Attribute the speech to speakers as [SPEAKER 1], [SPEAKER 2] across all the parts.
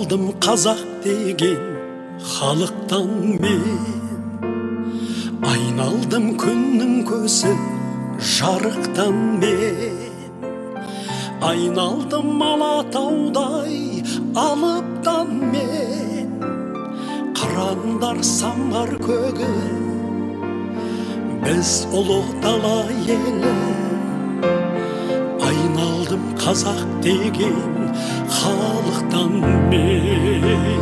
[SPEAKER 1] Айналдым қазақ деген халықтан мен, айналдым күннің көзі жарықтан мен, айналдым Алатаудай алыптан мен, қырандар самғар көгі біз ұлы дала елі. Айналдым қазақ деген халықтан мен.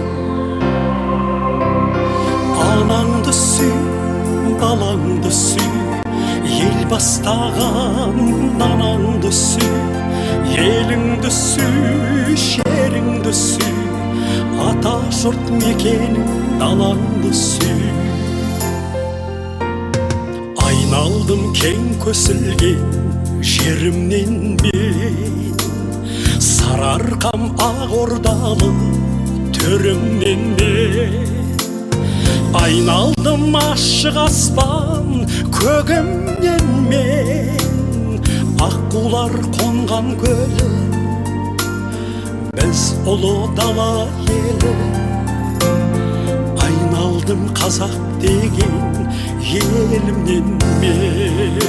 [SPEAKER 1] Анаңды сүй, балаңды сүй, ел бастаған анаңды сүй, еліңді сүй, жеріңді сүй, ата жұрт мекенің далаңды сүй. Айналдым кең көсілген жерімнен мен, сарыарқам ақ ордалы төрімнен мен. Айналдым ашық аспан көгімнен мен, аққулар қонған көлі біз ұлы дала елі. Айналдым қазақ деген елімнен мен.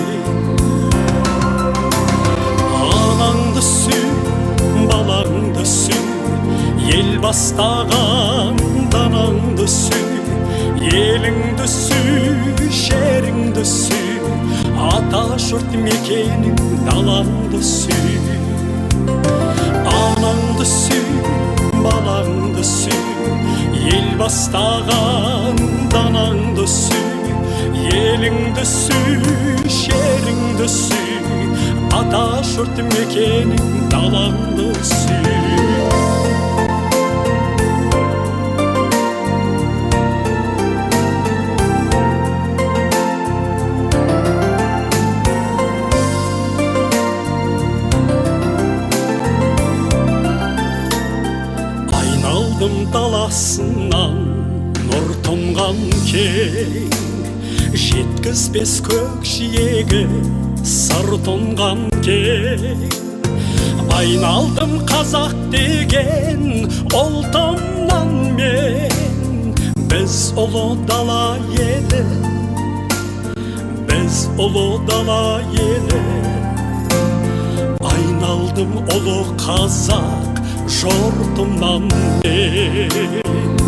[SPEAKER 1] Анаңды сүй, балаңды сүй, ел бастаған данаңды сүй, еліңді сүй, жеріңді сүй, ата жұрт мекенің далаңды сүй. Анаңды сүй, балаңды сүй, ел бастаған данаңды сүй, еліңді сүй, жеріңді сүй, ата жұрт мекенің далаңды сүй. Айналдым даласынан нұр тұнған кең, жеткізбес көкжиегі сыр тұнған кең. Айналдым қазақ деген ұлтымнан мен, біз ұлы дала елі, біз ұлы дала елі. Айналдым ұлы қазақ жұртымнан мен.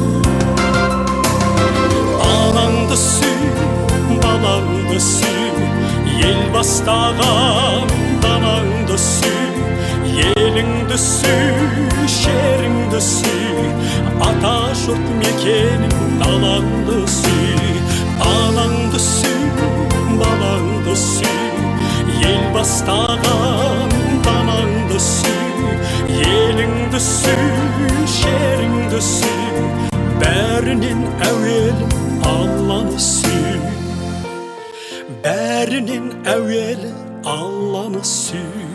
[SPEAKER 1] Анаңды сүй, балаңды сүй, ел бастаған данаңды сүй, еліңді сүй, жеріңді сүй, ата жұрт мекенің далаңды сүй. Анаңды сүй, балаңды сүй, ел бастаған данаңды сүй, еліңді сүй, жеріңді сүй, бәрінен әуелі Алланы сүй, бәрінен әуелі Алланы сүй.